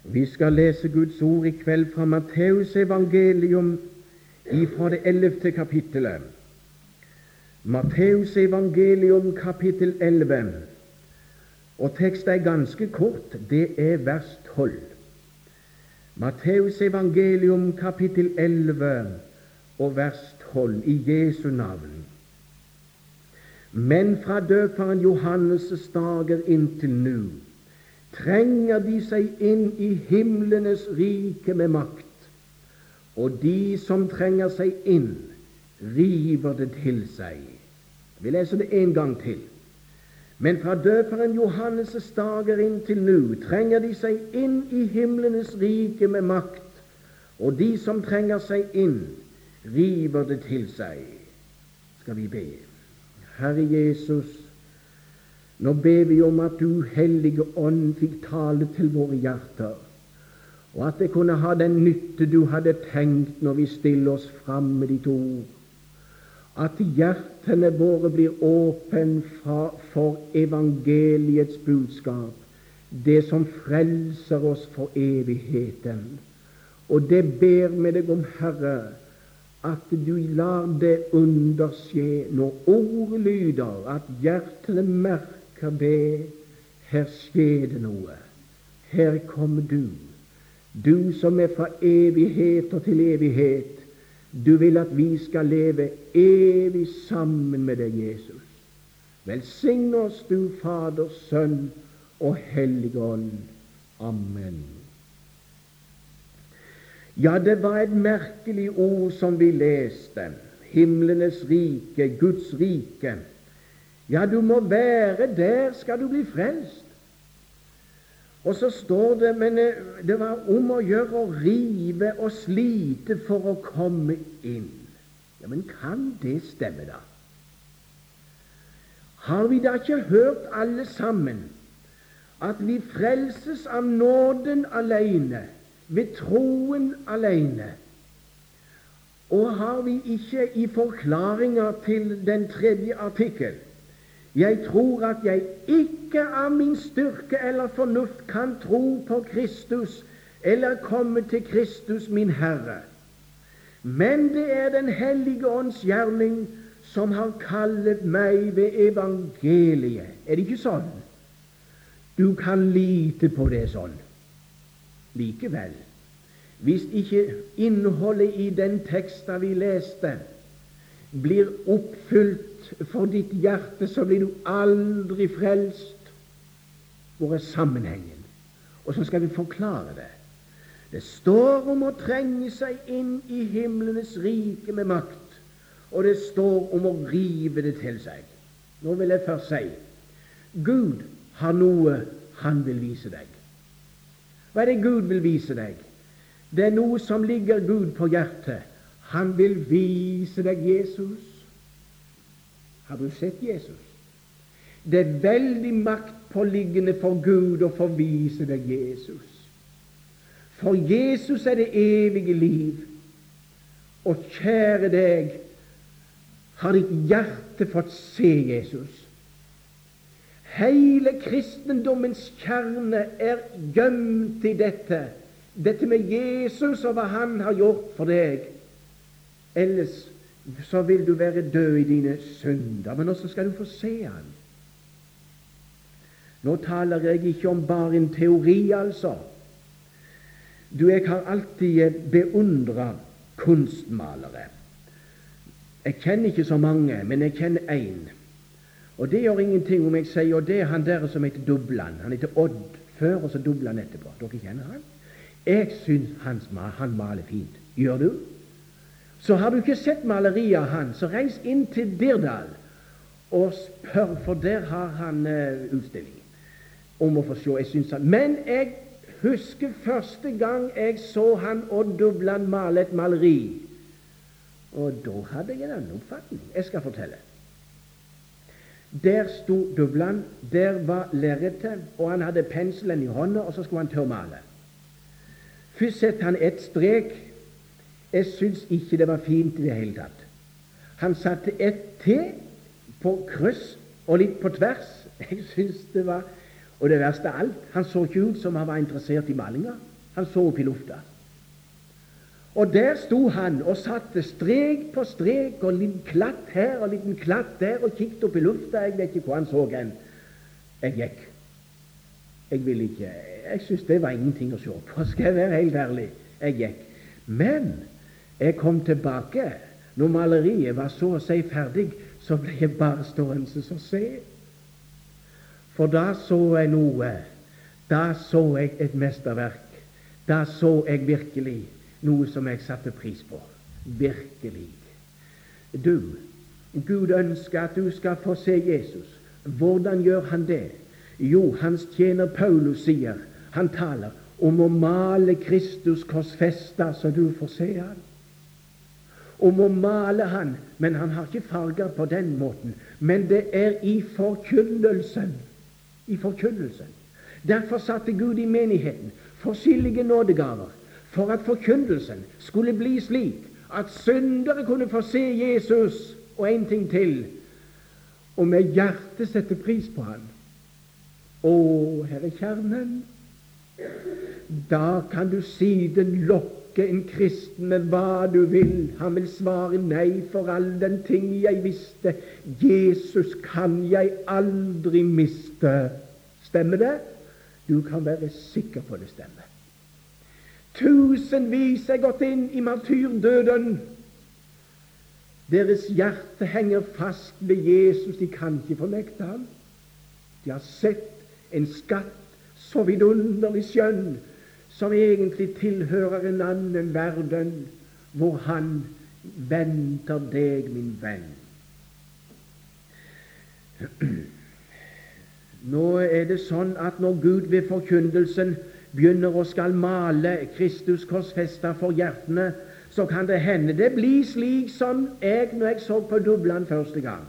Vi skal lese Guds ord i kveld fra Matteus evangelium fra det 11. kapittelet. Matteus evangelium kapittel 11, og teksten er ganske kort, det er vers 12. Matteus evangelium kapittel 11 og vers 12 i Jesu navn. Men fra døperen Johannes' dager inntil nå trenger de seg inn i himlenes rike med makt, og de som trenger seg inn, river det til seg. Vi leser det en gang til. Men fra døperen Johannes' dager inntil nå trenger de seg inn i himlenes rike med makt, og de som trenger seg inn, river det til seg. Skal vi be. Herre Jesus, nå ber vi om at du, Hellige Ånd, fikk tale til våre hjerter, og at det kunne ha den nytte du hadde tenkt når vi stiller oss fram med ditt ord. At hjertene våre blir åpne for evangeliets budskap, det som frelser oss for evigheten. Og det ber vi deg om, Herre, at du lar det underskje når ordet lyder, at hjertene merker det. Her skjer det noe. Her kommer du. Du som er fra evighet og til evighet. Du vil at vi skal leve evig sammen med deg, Jesus. Velsign oss, du Fader, Sønn og Hellige Ånd. Amen. Ja, det var et merkelig ord som vi leste. Himlenes rike, Guds rike. Ja, du må være der, skal du bli frelst. Og så står det, men det var om å gjøre å rive og slite for å komme inn. Ja, men kan det stemme da? Har vi da ikke hørt alle sammen at vi frelses av nåden alene, ved troen alene? Og har vi ikke i forklaringer til den tredje artikkel: jeg tror at jeg ikke av min styrke eller fornuft kan tro på Kristus eller komme til Kristus min Herre, men det er Den hellige ånds gjerning som har kallet meg ved evangeliet. Er det ikke sånn? Du kan lite på det sånn. Likevel, hvis ikke innholdet i den teksten vi leste blir oppfylt for ditt hjerte, så blir du aldri frelst. Hvor er sammenhengen? Og så skal vi forklare det. Det står om å trenge seg inn i himlenes rike med makt, og det står om å rive det til seg. Nå vil jeg først si, Gud har noe han vil vise deg. Hva er det Gud vil vise deg? Det er noe som ligger Gud på hjertet. Han vil vise deg Jesus. Har du sett Jesus? Det er veldig maktpåliggende for Gud å få vise deg Jesus. For Jesus er det evige liv. Og kjære deg, har ditt hjerte fått se Jesus? Hele kristendommens kjerne er gjemt i dette med Jesus og hva han har gjort for deg. Ellers så vil du være død i dine synder, men også skal du få se han. Nå taler jeg ikke om bare en teori, altså. Jeg har alltid beundret kunstmalere. Jeg kjenner ikke så mange, men jeg kjenner en. Og det gjør ingenting om jeg sier, og det er han der som heter Dubland. Han heter Odd før, og så Dubland etterpå. Dere kjenner han? Jeg synes han maler fint. Gjør du? Så har du ikke sett maleriet av han, så reis inn til Dirdal og spør, for der har han utstilling om å få se. Jeg synes han. Men jeg husker første gang jeg så han og Dubland male et maleri, og da hadde jeg en annen oppfatning. Jeg skal fortelle. Der sto Dubland, der var lerretet, og han hadde penselen i hånda, og så skulle han tørrmale. Først sette han et strek. Jeg synes ikke det var fint i det hele tatt. Han satte et til på kryss og litt på tvers. Jeg synes det var, og det verste av alt, han så ikke ut som han var interessert i malinga. Han så opp i lufta. Og der sto han og satte strek på strek, og en liten klatt her og en liten klatt der, og kikket opp i lufta. Jeg vet ikke hva han så hen. Jeg gikk. Jeg ville ikke. Jeg syntes det var ingenting å se på, skal jeg være helt ærlig. Jeg gikk. Men jeg kom tilbake. Når maleriet var så å si ferdig, så ble jeg bare stående og se. For da så jeg noe. Da så jeg et mesterverk. Da så jeg virkelig noe som jeg satte pris på. Virkelig. Gud ønsker at du skal få se Jesus. Hvordan gjør han det? Jo, hans tjener Paulus sier, han taler om å male Kristus korsfesta så du får se han. Om å male han, men han har ikke farger på den måten. Men det er i forkynnelsen. I forkynnelsen. Derfor satte Gud i menigheten forskjellige nådegaver, for at forkynnelsen skulle bli slik at syndere kunne få se Jesus, og en ting til, og med hjertet sette pris på han. Å, her er kjernen. Da kan du siden lokke en kristen med hva du vil. Han vil svare nei for all den ting jeg visste. Jesus kan jeg aldri miste. Stemmer det? Du kan være sikker på det stemmer. Tusenvis er gått inn i martyrdøden. Deres hjerte henger fast ved Jesus. De kan ikke fornekte ham. De har sett en skatt så vidunderlig skjønn, som egentlig tilhører en annen verden, hvor han venter deg, min venn. Nå er det sånn at når Gud ved forkynnelsen begynner å skal male Kristus korsfesta for hjertene, så kan det hende det blir slik som når jeg så på Dublin første gang.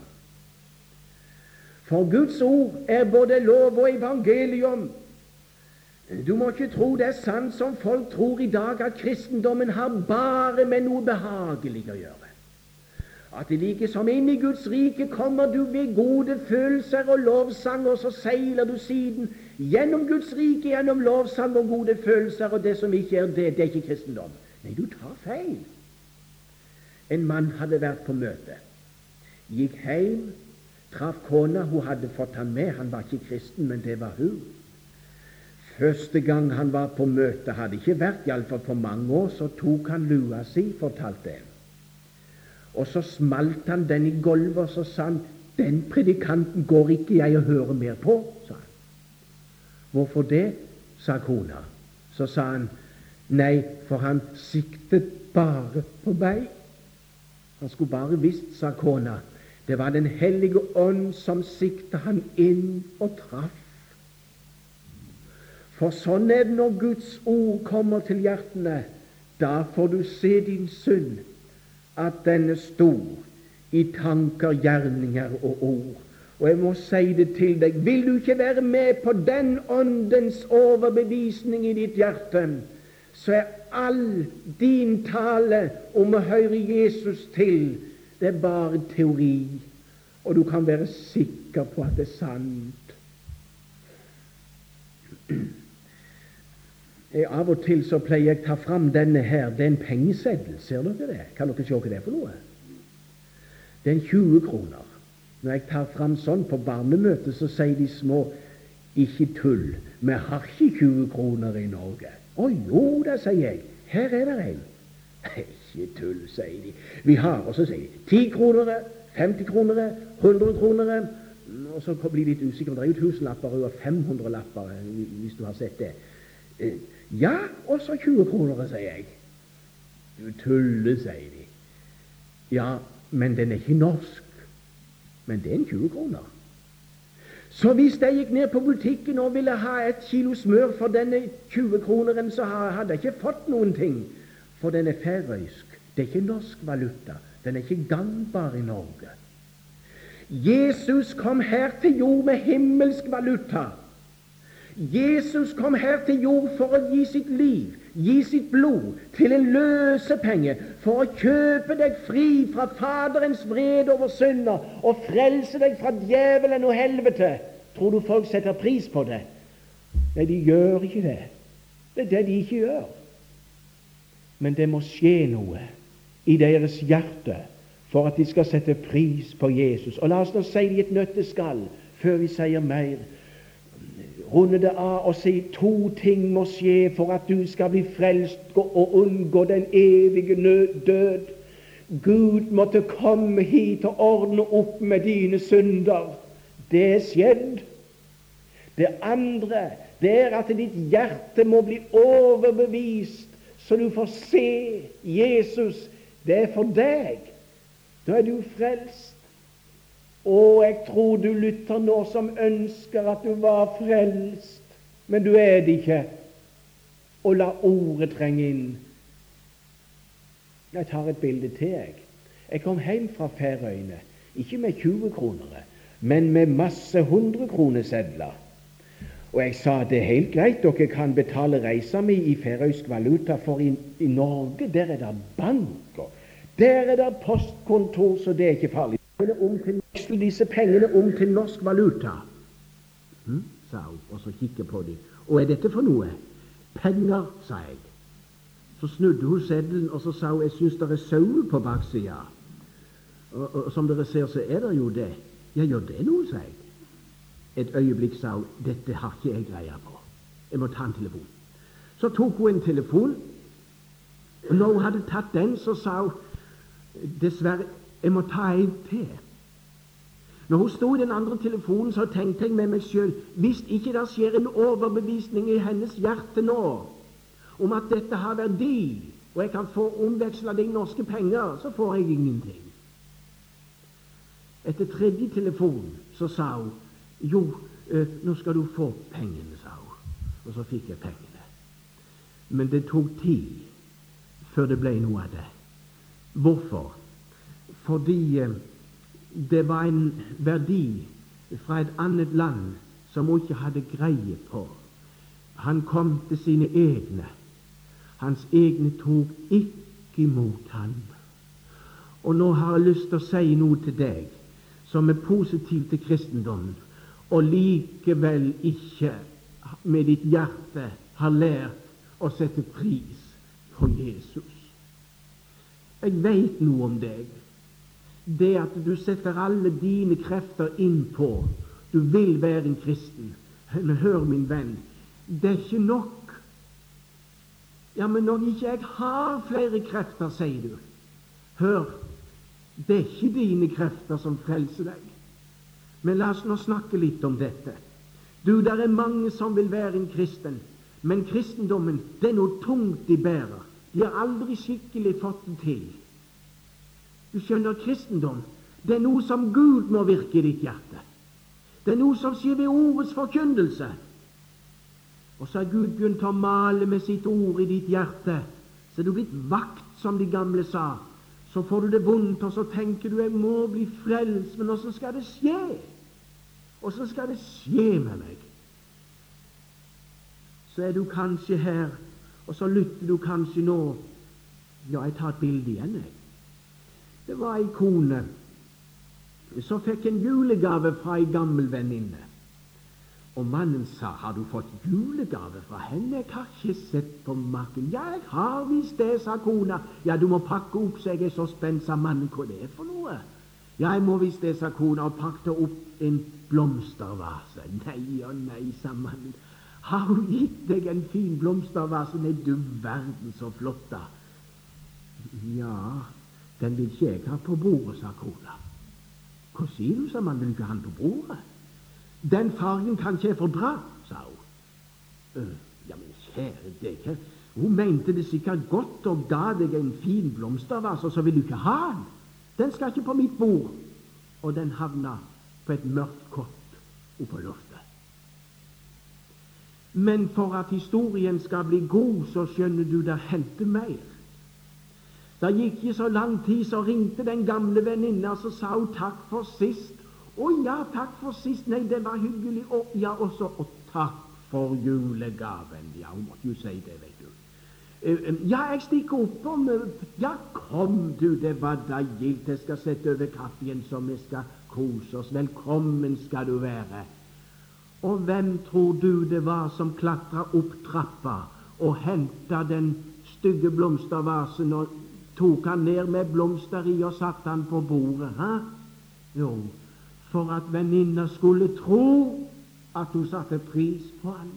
For Guds ord er både lov og evangelium. Du må ikke tro det er sant som folk tror i dag, at kristendommen har bare med noe behagelig å gjøre. At det like som inn i Guds rike kommer du ved gode følelser og lovsang, og så seiler du siden gjennom Guds rike, gjennom lovsang og gode følelser, og det som ikke er det, det er ikke kristendom. Nei, du tar feil. En mann hadde vært på møte, gikk hjem, traff kona, hun hadde fått han med, han var ikke kristen, men det var hun. Første gang han var på møte, hadde ikke vært i alle fall på mange år, så tok han lua si, fortalte han. Og så smalt han den i gulvet, og så sa han, den predikanten går ikke jeg å høre mer på, sa han. Hvorfor det, sa kona. Så sa han, nei, for han siktet bare på meg. Han skulle bare visst, sa kona. Det var Den hellige ånd som siktet han inn og traff. For sånn er det når Guds ord kommer til hjertene. Da får du se din synd, at den er stor i tanker, gjerninger og ord. Og jeg må si det til deg, vil du ikke være med på den åndens overbevisning i ditt hjerte, så er all din tale om å høre Jesus til, det er bare teori, og du kan være sikker på at det er sant. Av og til så pleier jeg å ta fram denne her. Det er en pengeseddel, ser dere det? Kan dere se hva det er for noe? Det er en 20 kroner. Når jeg tar fram sånn på barnemøtet, så sier de små, ikke tull, vi har ikke 20 kroner i Norge. Å jo, da sier jeg, her er det en. Ikke tull, sier de. Vi har, og så sier de, 10 kroner, 50 kroner, 100 kroner, og så blir de litt usikre. Det er jo 1000-lapper og 500-lapper, hvis du har sett det. Ja, og så 20 kroner, sier jeg. Du tuller, sier de. Ja, men den er ikke norsk. Men det er en 20 kroner. Så hvis jeg gikk ned på butikken og ville ha 1 kilo smør for denne 20 kroneren, så hadde jeg ikke fått noen ting. For den er færøysk. Det er ikke norsk valuta. Den er ikke gangbar i Norge. Jesus kom her til jord med himmelsk valuta. Jesus kom her til jord for å gi sitt liv, gi sitt blod til en løsepenge, for å kjøpe deg fri fra Faderens vrede over synder og frelse deg fra djevelen og helvete. Tror du folk setter pris på det? Nei, de gjør ikke det. Det er det de ikke gjør. Men det må skje noe i deres hjerte for at de skal sette pris på Jesus. Og la oss nå si det i et nøtteskall før vi sier mer. Runde det av og si 2 ting må skje for at du skal bli frelst og unngå den evige død. Gud måtte komme hit og ordne opp med dine synder. Det er skjedd. Det andre, det er at ditt hjerte må bli overbevist, så du får se Jesus. Det er for deg. Da er du frelst. Og jeg tror du lytter nå som ønsker at du var frelst, men du er det ikke. Og la ordet trenge inn. Jeg tar et bilde til jeg. Jeg kom hjem fra Færøyene, ikke med 20 kroner, men med masse 100-kronesedler. Og jeg sa det er helt greit, dere kan betale reisa mi i færøysk valuta, for i Norge der er det bank, og der er det postkontor, så det er ikke farlig. Veksle disse pengene om til norsk valuta, sa hun, og så kikker på dem. Og er dette for noe? Penger, sa jeg. Så snudde hun seddelen, og så sa hun, jeg synes det er sau på baksida. Og som dere ser, så er det jo det. Ja, gjør det noe, sa jeg. Et øyeblikk sa hun, dette har ikke jeg greia på. Jeg må ta en telefon. Så tok hun en telefon, og når hun hadde tatt den, så sa hun, dessverre, jeg må ta en til. Når hun stod i den andre telefonen, så tenkte jeg med meg selv, hvis ikke det skjer en overbevisning i hennes hjerte nå, om at dette har verdi, og jeg kan få omveksle det i norske penger, så får jeg ingenting. Etter 3. telefon, så sa hun, jo, nå skal du få pengene, sa hun. Og så fikk jeg pengene. Men det tok tid før det ble noe av det. Hvorfor? Fordi det var en verdi fra et annet land som hun ikke hadde greie på. Han kom til sine egne. Hans egne tok ikke imot ham. Og nå har jeg lyst til å si noe til deg som er positivt til kristendommen, og likevel ikke med ditt hjerte har lært å sette pris på Jesus. Jeg vet noe om deg. Det at du setter alle dine krefter inn på du vil være en kristen. Men hør, min venn, det er ikke nok. Ja, men når ikke jeg har flere krefter, sier du. Hør, det er ikke dine krefter som frelser deg. Men la oss nå snakke litt om dette. Du, der er mange som vil være en kristen, men kristendommen, det er noe tungt de bærer. De har aldri skikkelig fått det til. Du skjønner, kristendom, det er noe som Gud må virke i ditt hjerte. Det er noe som skjer ved ordets forkynnelse. Og så har Gud begynt å male med sitt ord i ditt hjerte, så er du blitt vakt, som de gamle sa. Så får du det vondt, og så tenker du, jeg må bli frelst, men hvordan skal det skje? Hvordan skal det skje med meg? Så er du kanskje her, og så lytter du kanskje nå. Ja, jeg tar et bilde igjen, jeg. Det var ei kone som fikk en julegave fra ei gammel venninne. Og mannen sa, har du fått julegave fra henne? Jeg har ikke sett på maken. Ja, jeg har visst det, sa kona. Ja, du må pakke opp, så jeg er så spent, sa mannen. Hva det er for noe? Ja, jeg må visst det, sa kona, og pakte opp en blomstervase. Nei og nei, sa mannen. Har hun gitt deg en fin blomstervase? Nei, du verden så flott da. Ja, den vil ikke jeg ha på bordet, sa kona. Hva sier du, sa mannen, vil ikke ha den på bordet? Den fargen kan ikke jeg fordra, sa hun. Ja, men kjære deg, hun mente det sikkert godt og ga deg en fin blomstervase, og så vil du ikke ha den. Den skal ikke på mitt bord. Og den havna på et mørkt kott oppå loftet. Men for at historien skal bli god, så skjønner du det hendte mer. Det gikk ikke så lang tid, så ringte den gamle venninna, og så sa hun takk for sist. Å ja, takk for sist. Nei, det var hyggelig. Og ja, også, og takk for julegaven. Ja, hun måtte jo si det, vet du. Ja, jeg stikker opp om. Ja, kom du, det var da gildt. Jeg skal sette over kaffen, så vi skal kose oss. Velkommen skal du være. Og hvem tror du det var som klatra opp trappa og hentet den stygge blomstervasen og tok han ned med blomster i og satte han på bordet? Jo, for at venninna skulle tro at hun satte pris på han.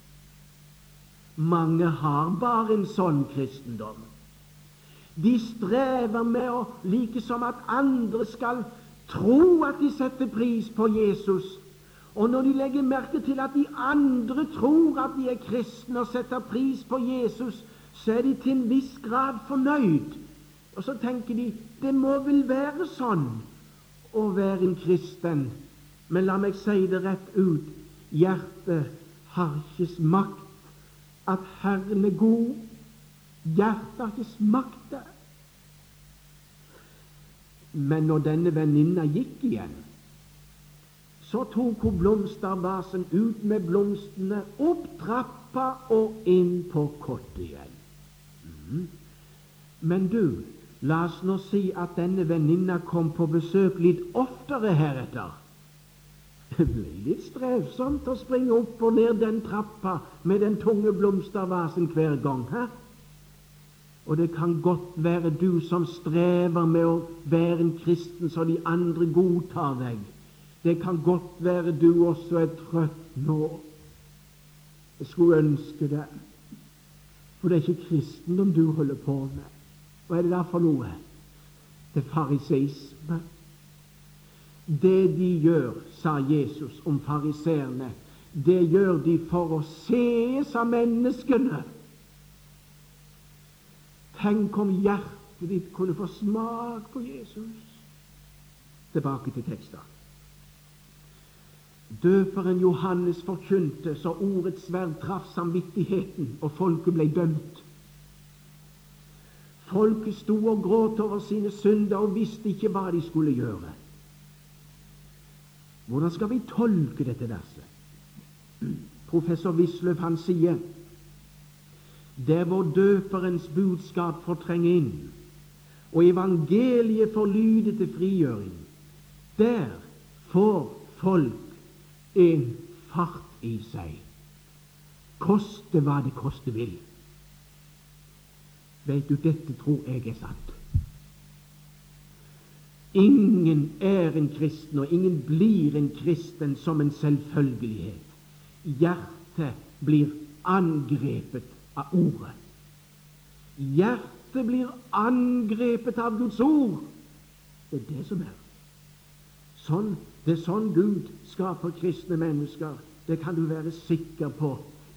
Mange har bare en sånn kristendom. De strever med å like som at andre skal tro at de setter pris på Jesus. Og når de legger merke til at de andre tror at de er kristne og setter pris på Jesus, så er de til en viss grad fornøyd. Og så tenker de, det må vel være sånn å være en kristen. Men la meg si det rett ut, hjertet har ikke smakt at Herren er god. Hjertet har ikke smakt det. Men når denne venninna gikk igjen, så tok hun blomstervasen ut med blomstene, opp trappa og inn på kottet igjen. Men du, la oss nå si at denne venninna kom på besøk litt oftere heretter. Det ble litt strevsomt å springe opp og ned den trappa med den tunge blomstervasen hver gang. Og det kan godt være du som strever med å være en kristen så de andre godtar deg. Det kan godt være du også er trøtt nå. Jeg skulle ønske det. For det er ikke kristendom du holder på med. Hva er det der for noe? Det er fariseisme. Det de gjør, sa Jesus om fariseerne, det gjør de for å sees av menneskene. Tenk om hjertet ditt kunne få smak på Jesus. Tilbake til teksten. Døperen Johannes forkynte, så ordets sverd traff samvittigheten, og folket ble dømt. Folket sto og gråt over sine synder og visste ikke hva de skulle gjøre. Hvordan skal vi tolke dette verset? Professor Wisløff, han sier, der hvor døperens budskap får trenge inn, og evangeliet får lyde til frigjøring, der får folk en fart i seg, koste hva det koste vil. Vet du, dette tror jeg er sant. Ingen er en kristen, og ingen blir en kristen som en selvfølgelighet. Hjertet blir angrepet av ordet. Hjertet blir angrepet av Guds ord. Det er det som er. Det er sånn Gud skaper kristne mennesker. Det kan du være sikker på.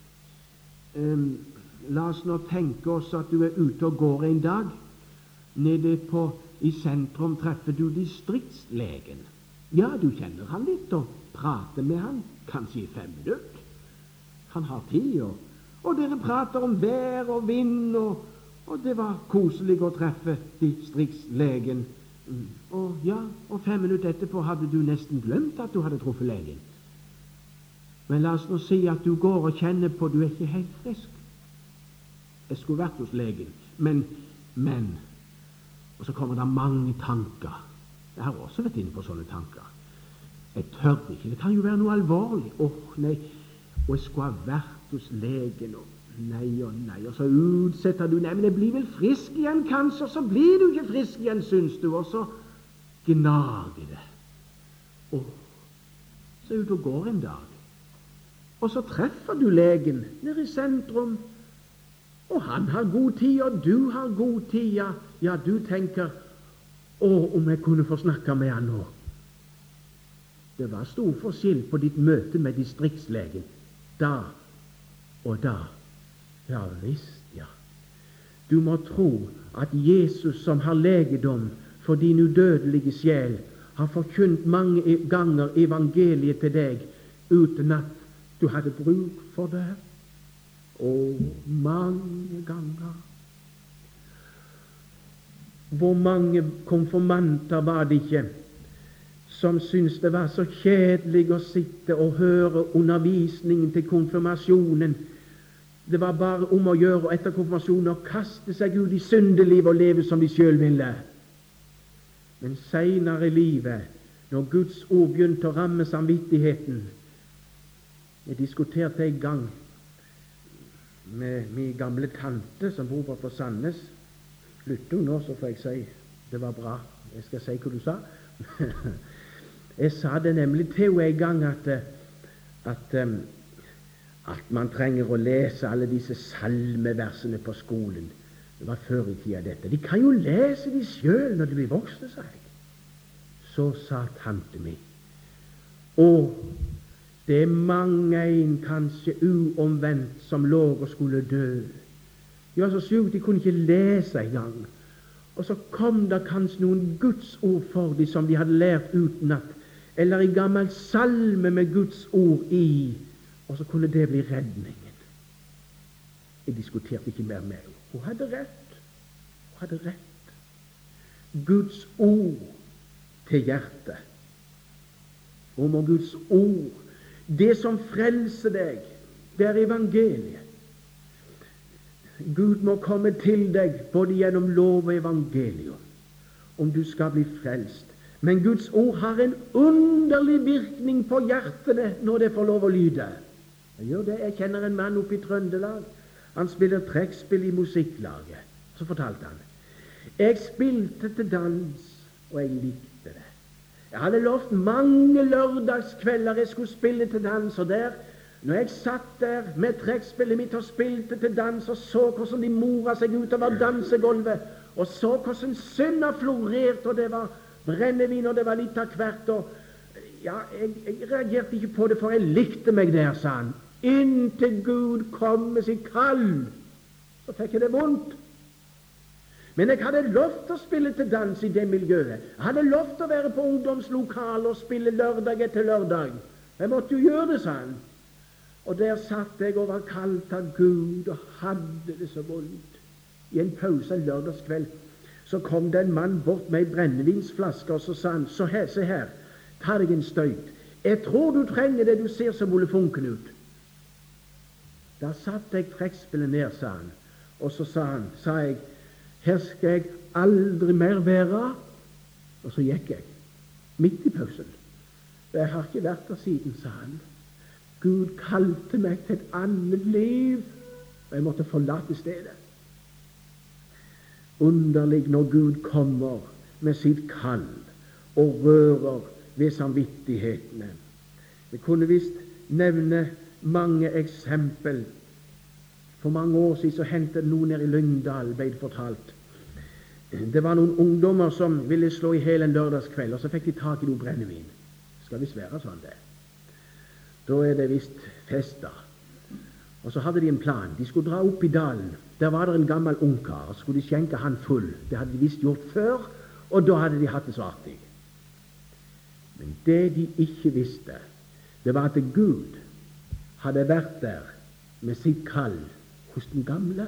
La oss nå tenke oss at du er ute og går en dag. Nede i sentrum treffer du distriktslegen. Ja, du kjenner han litt og prater med han, kanskje i 5 minutter. Han har tid, og dere prater om vær og vind, og det var koselig å treffe distriktslegen. Og 5 minutter etterpå hadde du nesten glemt at du hadde truffet legen. Men la oss nå si at du går og kjenner på du er ikke helt frisk. Jeg skulle vært hos legen, men og så kommer det mange tanker. Jeg har også vært inne på sånne tanker. Jeg tør ikke, det kan jo være noe alvorlig. Nei, og jeg skulle ha vært hos legen, og nei, og så utsetter du, nei, men jeg blir vel frisk igjen kanskje, og så blir du ikke frisk igjen, syns du, og så gnager det. Så er du og går en dag, og så treffer du legen nede i sentrum, og han har god tid, og du har god tid. Ja, du tenker, om jeg kunne få snakke med han nå. Det var stor forskjell på ditt møte med distriktslegen. Da og da. Ja visst, ja. Du må tro at Jesus, som har legedom for din udødelige sjel, har forkynt mange ganger evangeliet til deg, uten at du hadde bruk for det. Mange ganger. Hvor mange konfirmanter var det ikke som syntes det var så kjedelig å sitte og høre undervisningen til konfirmasjonen. Det var bare om å gjøre etter konfirmasjonen å kaste seg ut i syndeliv og leve som de selv ville. Men senere i livet, når Guds ord begynte å ramme samvittigheten, jeg diskuterte en gang med min gamle tante som bor på Sandnes. Lytter hun nå, så får jeg si det var bra. Jeg skal si hva du sa. Jeg sa det nemlig til henne en gang at man trenger å lese alle disse salmeversene på skolen. Det var før i tida dette. De kan jo lese de sjøl når de blir voksne, sa jeg. Så sa tante mi, og det er mange en kanskje uomvendt som lå og skulle dø. De var så syke, de kunne ikke lese engang. Og så kom det kanskje noen Guds ord for dem som de hadde lært utenat, eller en gammel salme med Guds ord i, og så kunne det bli redningen. Jeg diskuterte ikke mer med henne. Hun hadde rett. Hun hadde rett. Guds ord til hjertet. Om Guds ord, det som frelser deg, det er evangeliet. Gud må komme til deg både gjennom lov og evangelium, om du skal bli frelst. Men Guds ord har en underlig virkning på hjertene når det får lov å lyde. Jeg gjør det. Jeg kjenner en mann oppe i Trøndelag. Han spiller trekkspill i musikklaget. Så fortalte han, jeg spilte til dans, og jeg likte det. Jeg hadde lovt mange lørdagskvelder jeg skulle spille til dans, og der, når jeg satt der med trekkspillet mitt og spilte til dans, og så hvordan de mora seg utover dansegulvet, og så hvordan synda florerte, og det var brennevin, og det var litt av hvert, og ja, jeg reagerte ikke på det, for jeg likte meg der, sa han. Inntil Gud kom med sitt kall, så fikk jeg det vondt. Men jeg hadde lov til å spille til dans i det miljøet. Jeg hadde lov til å være på ungdomslokal og spille lørdag etter lørdag. Jeg måtte jo gjøre det, sa han. Og der satt jeg og var kalt av Gud og hadde det så vondt. I en pause en lørdagskveld så kom det en mann bort med en brennevinsflaske, og så sa han, se her, ta deg en støyt. Jeg tror du trenger det, du ser så molefonken ut. Da satt jeg trekkspillet ned, sa han, og så sa jeg, her skal jeg aldri mer være. Og så gikk jeg, midt i pausen. Jeg har ikke vært der siden, sa han. Gud kalte meg til et annet liv, og jeg måtte forlate stedet. Underlig når Gud kommer med sitt kall og rører ved samvittighetene. Vi kunne visst nevne mange eksempel. For mange år siden så hendte det noe nede i Lyngdal, ble det fortalt. Det var noen ungdommer som ville slå i hele en lørdagskveld, og så fikk de tak i noe brennevin. Skal visst være sånn det. Da er det visst festa. Og så hadde de en plan. De skulle dra opp i dalen. Der var det en gammel ungkar, og så skulle de skjenke han full. Det hadde de visst gjort før, og da hadde de hatt det så artig. Men det de ikke visste, det var at Gud hadde vært der med sitt kall hos den gamle.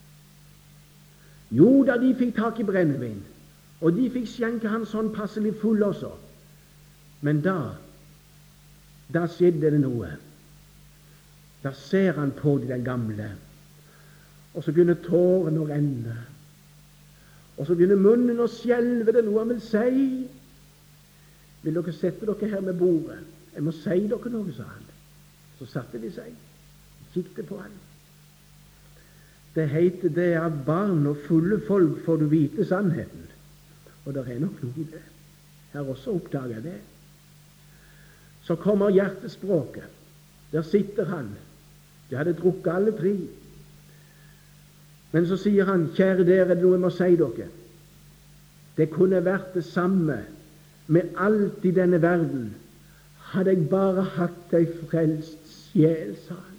Jo da, de fikk tak i brennevin, og de fikk skjenke han sånn passelig full også. Men da skjedde det noe. Da ser han på den gamle, og så begynner tårene å renne, og så begynner munnen å skjelve. Det noe han vil si. Vil dere sette dere her med bordet? Jeg må si dere noe, sa han. Så satte de seg, kikket på han. Det heter det av barn og fulle folk får du vite sannheten. Og det er nok noe i det. Jeg har også oppdaget det. Så kommer hjertespråket. Der sitter han. De hadde drukket alle tre. Men så sier han, kjære dere, det er noe jeg må si dere. Det kunne vært det samme med alt i denne verden, hadde jeg bare hatt ei frelst sjel, sa han.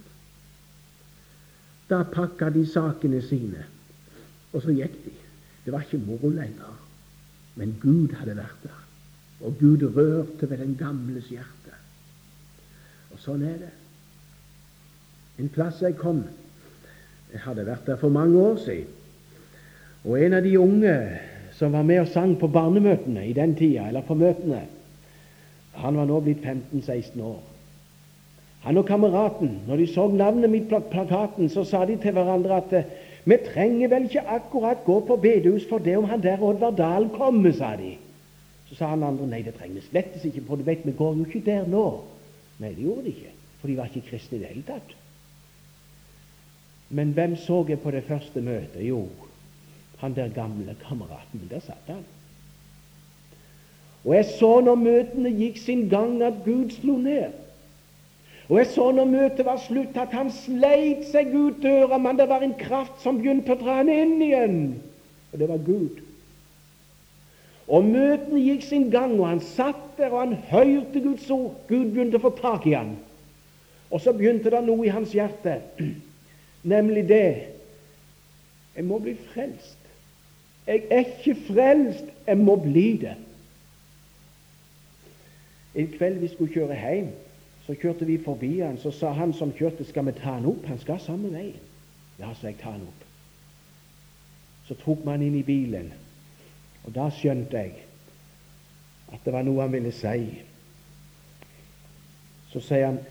Da pakka de sakene sine, og så gikk de. Det var ikke moro lenger, men Gud hadde vært der, og Gud rørte ved den gamles hjerte. Og sånn er det. En plass jeg kom, jeg hadde vært der for mange år siden, og en av de unge som var med og sang på barnemøtene i den tida, eller på møtene, han var nå blitt 15-16 år. Han og kameraten, når de så navnet mitt på plakaten, så sa de til hverandre at vi trenger vel ikke akkurat gå på bedehus for det om han der Oddvar Dahl kommer, sa de. Så sa han andre, nei, det trenger vi slettes ikke, for du vet, vi går jo ikke der nå. Nei, det gjorde de ikke, for de var ikke kristne i det hele tatt. Men hvem så jeg på det første møtet? Jo, han der gamle kameraten. Der satt han. Og jeg så når møtene gikk sin gang, at Gud slo ned. Og jeg så når møtet var slutt, at han sleit seg ut døra, men det var en kraft som begynte å dra han inn igjen. Og det var Gud. Og møtene gikk sin gang, og han satt der, og han hørte Guds ord. Gud begynte å få tak i han. Og så begynte det noe i hans hjerte, nemlig det: jeg må bli frelst. Jeg er ikke frelst, jeg må bli det. En kveld vi skulle kjøre hjem, så kjørte vi forbi han. Så sa han som kjørte: skal vi ta han opp? Han skal samme veien. Ja, så jeg tar han opp. Så tok man inn i bilen, og da skjønte jeg at det var noe han ville si. Så sier han: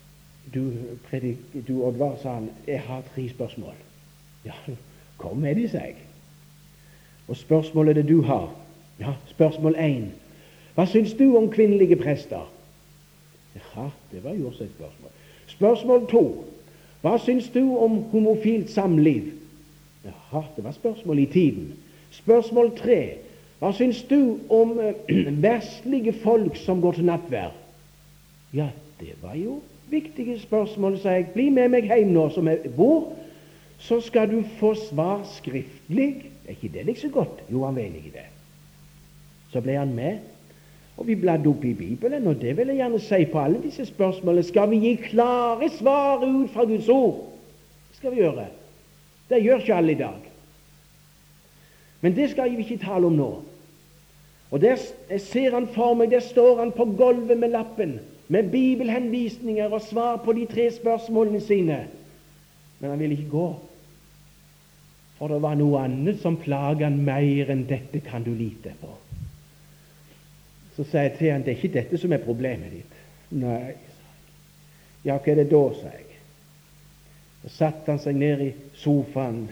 du Oddvar, sa han, jeg har 3 spørsmål. Ja, kom med de, sa jeg. Og spørsmålet det du har? Ja, spørsmål 1. Hva syns du om kvinnelige prester? Ja, det var jo også et spørsmål. Spørsmål 2. Hva syns du om homofilt samliv? Ja, det var spørsmål i tiden. Spørsmål 3. Hva syns du om verslige folk som går til nattverd? Ja, det var jo viktige spørsmål, sa jeg. Bli med meg hjem nå som jeg bor, så skal du få svar skriftlig. Er ikke det så godt? Jo, han vil ikke det. Så ble han med, og vi bladde opp i Bibelen, og det vil jeg gjerne si på alle disse spørsmålene. Skal vi gi klare svar ut fra Guds ord? Det skal vi gjøre. Det gjør ikke alle i dag. Men det skal vi ikke tale om nå. Og der ser han for meg, der står han på gulvet med lappen, med bibelhenvisninger og svar på de 3 spørsmålene sine. Men han ville ikke gå, for det var noe annet som plaget han mer enn dette kan du lite på. Så sa jeg til han: det er ikke dette som er problemet ditt. Nei, sa jeg. Ja, hva er det da, sa jeg. Så satte han seg ned i sofaen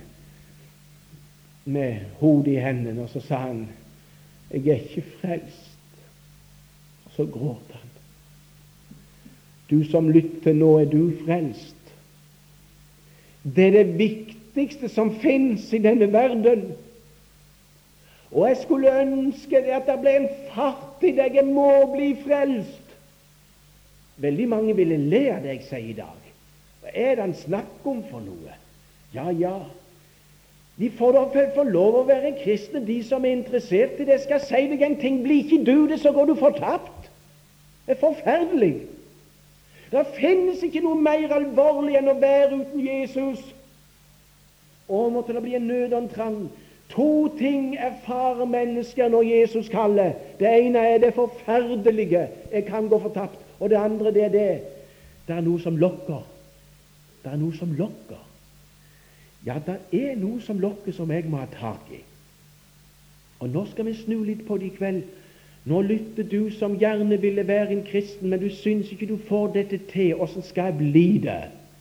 med hodet i hendene, og så sa han: jeg er ikke frelst. Og så gråt han. Du som lytter nå, er du frelst? Det er det viktigste som finnes i denne verden. Og jeg skulle ønske det at det ble en fart i deg. Jeg må bli frelst. Veldig mange ville le av det jeg sier i dag. Hva er det han snakker om for noe? Ja, ja. De får da få lov å være kristne, de som er interessert i det. Skal si deg en ting: blir ikke du det, så går du fortapt. Det er forferdelig. Det finnes ikke noe mer alvorlig enn å være uten Jesus. Og måtte det bli en nød og en trang. 2 ting erfarer mennesker når Jesus kaller. Det ene er det forferdelige: jeg kan gå fortapt. Og det andre, det er det: det er noe som lokker. Det er noe som lokker. Ja, det er noe som lokker, som jeg må ha tak i. Og nå skal vi snu litt på det i kveld. Nå lytter du som gjerne ville være en kristen, men du syns ikke du får dette til. Hvordan skal jeg bli det?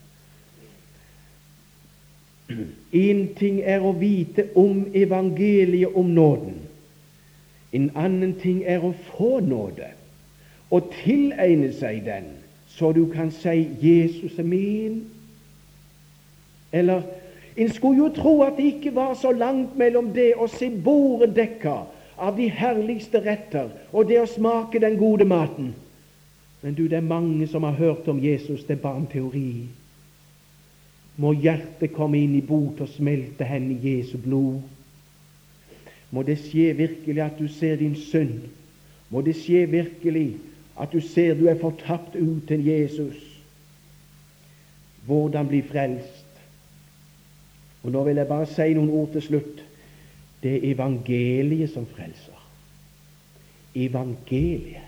En ting er å vite om evangeliet om nåden. En annen ting er å få nåde og tilegne seg den, så du kan si: Jesus er min. Eller en skulle jo tro at det ikke var så langt mellom det å se bordet dekka av de herligste retter og det å smake den gode maten. Men du, det er mange som har hørt om Jesus, det er bare en teori. Må hjertet komme inn i bot og smelte hen i Jesu blod. Må det skje virkelig at du ser din synd. Må det skje virkelig at du ser du er fortapt uten Jesus. Hvordan bli frelst? Og nå vil jeg bare si noen ord til slutt. Det er evangeliet som frelser. Evangeliet.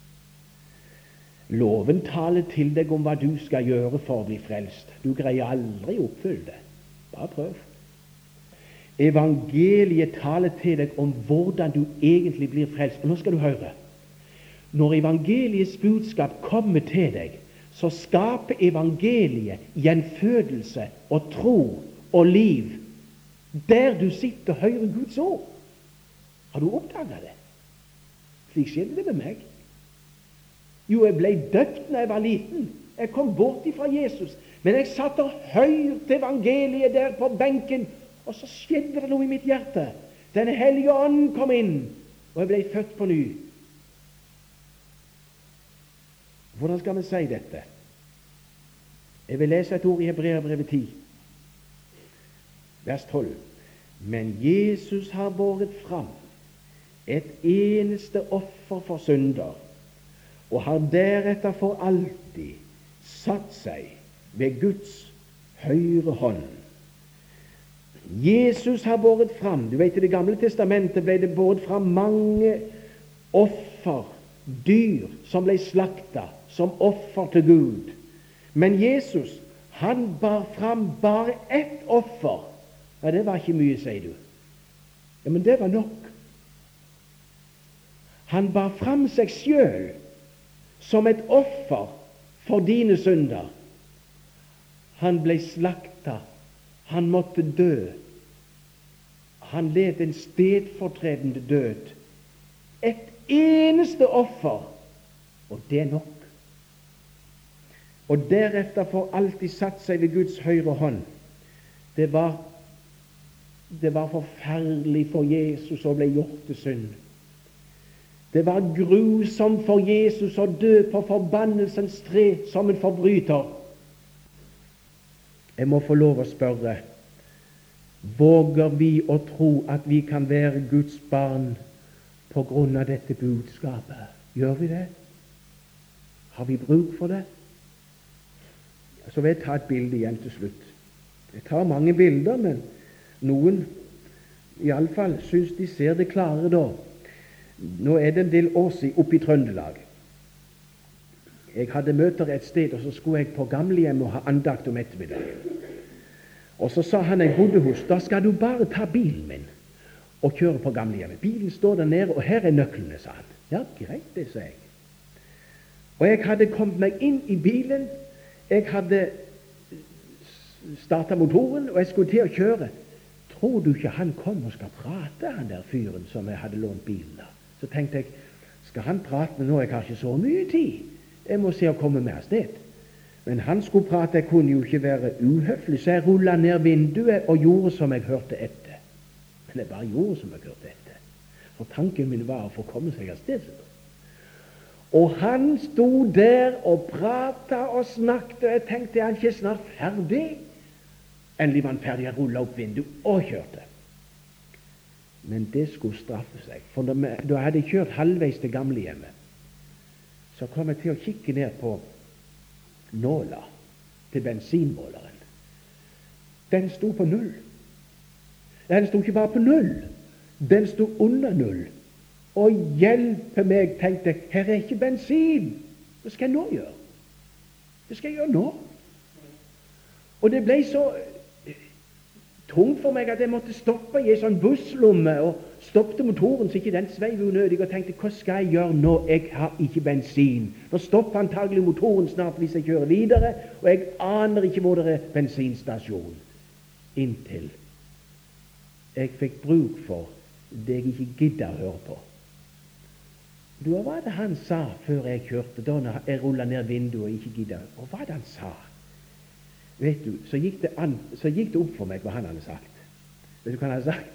Loven taler til deg om hva du skal gjøre for å bli frelst. Du greier aldri å oppfylle det. Bare prøv. Evangeliet taler til deg om hvordan du egentlig blir frelst. Og nå skal du høre. Når evangeliets budskap kommer til deg, så skaper evangeliet gjenfødelse og tro og liv der du sitter og hører Guds ord. Har du oppdaget det? Slik skjedde det med meg. Jo, jeg ble døpt når jeg var liten. Jeg kom bort ifra Jesus, men jeg satt og hørte evangeliet der på benken, og så skjedde det noe i mitt hjerte. Den hellige ånd kom inn, og jeg ble født på ny. Hvordan skal vi si dette? Jeg vil lese et ord i Hebreerbrevet 10, vers 12. Men Jesus har båret fram et eneste offer for synder, og har deretter for alltid satt seg ved Guds høyre hånd. Jesus har båret fram, du vet, i Det gamle testamentet ble det båret fram mange offer, dyr som ble slakta som offer til Gud. Men Jesus, han bar fram bare ett offer. Ja, det var ikke mye, sier du. Ja, men det var nok. Han bar fram seg selv som et offer for dine synder. Han ble slakta. Han måtte dø. Han led en stedfortredende død. Et eneste offer, og det er nok. Og deretter for alltid satt seg ved Guds høyre hånd. Det var forferdelig for Jesus å bli gjort til synd. Det var grusomt for Jesus å dø på forbannelsens tre som en forbryter. Jeg må få lov å spørre, våger vi å tro at vi kan være Guds barn på grunn av dette budskapet? Gjør vi det? Har vi bruk for det? Så vil jeg ta et bilde igjen til slutt. Jeg tar mange bilder, men noen i alle fall synes de ser det klarere da. Nå er det en del år siden oppe i Trøndelag. Jeg hadde møter et sted, og så skulle jeg på gamlehjem og ha andakt om ettermiddagen. Og så sa han jeg bodde hos, da skal du bare ta bilen min og kjøre på gamlehjemmet. Bilen står der nede, og her er nøklene, sa han. Ja, greit, det, sa jeg. Og jeg hadde kommet meg inn i bilen, jeg hadde startet motoren, og jeg skulle til å kjøre. Tror du ikke han kom og skal prate, han der fyren som jeg hadde lånt bilen av? Så tenkte jeg, skal han prate nå? Jeg har ikke så mye tid. Jeg må se å komme med av sted. Men han skulle prate, jeg kunne jo ikke være uhøflig, så jeg rullet ned vinduet og gjorde som jeg hørte etter. Men jeg bare gjorde som jeg hørte etter. For tanken min var å få komme seg av sted. Og han sto der og pratet og snakket, og jeg tenkte, er han ikke snart ferdig? Endelig var han ferdig, jeg rullet opp vinduet og kjørte. Men det skulle straffe seg, for da jeg hadde kjørt halvveis til gamlehjemmet, så kom jeg til å kikke ned på nåla til bensinmåleren. Den sto på 0. Den sto ikke bare på 0, den sto under 0. Og hjelpe meg, tenkte jeg, her er ikke bensin. Hva skal jeg nå gjøre? Hva skal jeg gjøre nå? Og det ble så tungt for meg at jeg måtte stoppe i en sånn busslomme og stoppte motoren så ikke den sveiv unødig, og tenkte, hva skal jeg gjøre nå? Jeg har ikke bensin. Nå stopper antagelig motoren snart hvis jeg kjører videre, og jeg aner ikke hvor det er bensinstasjon. Inntil jeg fikk bruk for det jeg ikke gidder å høre på. Hva var det han sa før jeg kjørte, da når jeg rullet ned vinduet og ikke gidder? Og hva var det han sa? Vet du, så gikk det opp for meg hva han hadde sagt. Vet du hva han hadde sagt?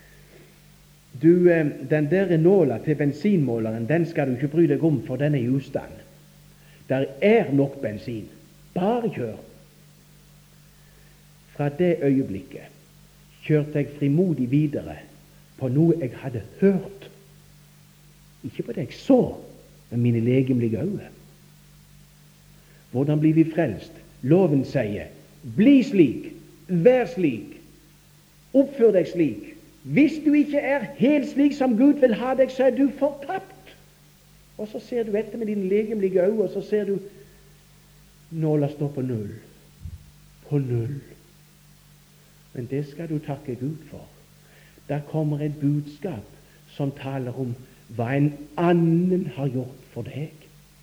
Du, den der nåla til bensinmåleren, den skal du ikke bry deg om, for den er i ustand. Der er nok bensin. Bare kjør. Fra det øyeblikket kjørte jeg frimodig videre på noe jeg hadde hørt. Ikke på det jeg så med mine legemlige øyne. Hvordan blir vi frelst? Loven sier, bli slik, vær slik, oppfør deg slik. Hvis du ikke er helt slik som Gud vil ha deg, så er du fortapt. Og så ser du etter med dine legemlige øyne, og så ser du nåla står på 0. På 0. Men det skal du takke Gud for. Der kommer et budskap som taler om hva en annen har gjort for deg.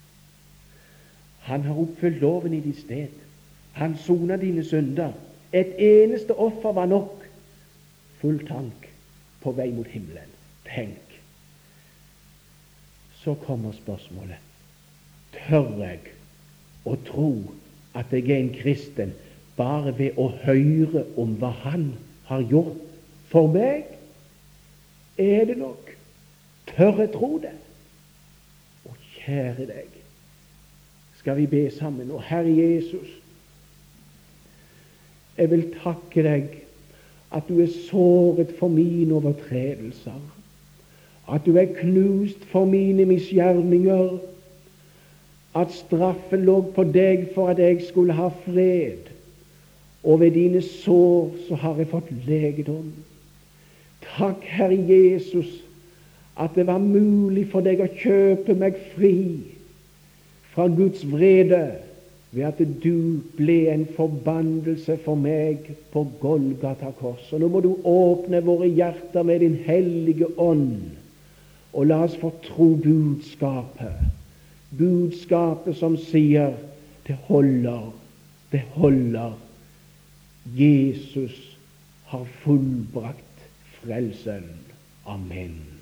Han har oppfylt loven i ditt sted. Han sonet dine synder. Et eneste offer var nok. Full tank på vei mot himmelen. Tenk. Så kommer spørsmålet. Tør jeg å tro at jeg er en kristen bare ved å høre om hva han har gjort for meg. Er det nok? Tør jeg tro det? Å, kjære deg, skal vi be sammen. Og Herre Jesus, jeg vil takke deg at du er såret for mine overtredelser, at du er knust for mine misgjerninger, at straffen lå på deg for at jeg skulle ha fred, og ved dine sår så har jeg fått legedom. Takk, Herre Jesus, at det var mulig for deg å kjøpe meg fri fra Guds vrede ved at du ble en forbannelse for meg på Golgata kors. Og nå må du åpne våre hjerter med din hellige ånd, og la oss få tro budskapet. Budskapet som sier det holder, det holder. Jesus har fullbrakt frelsen. Amen.